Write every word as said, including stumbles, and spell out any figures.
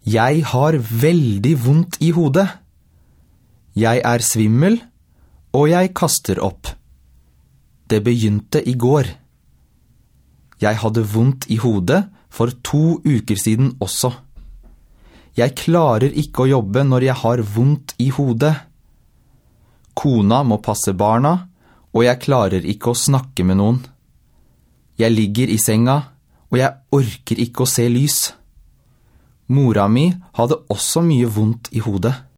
Jeg har veldig vondt i hodet. Jeg er svimmel, og jeg kaster opp. Det begynte i går. Jeg hadde vondt i hodet for to uker siden også. Jeg klarer ikke å jobbe når jeg har vondt i hodet. Kona må passe barna, og jeg klarer ikke å snakke med noen. Jeg ligger i senga, og jeg orker ikke å se lys. Mora mi hadde også mye vondt i hodet.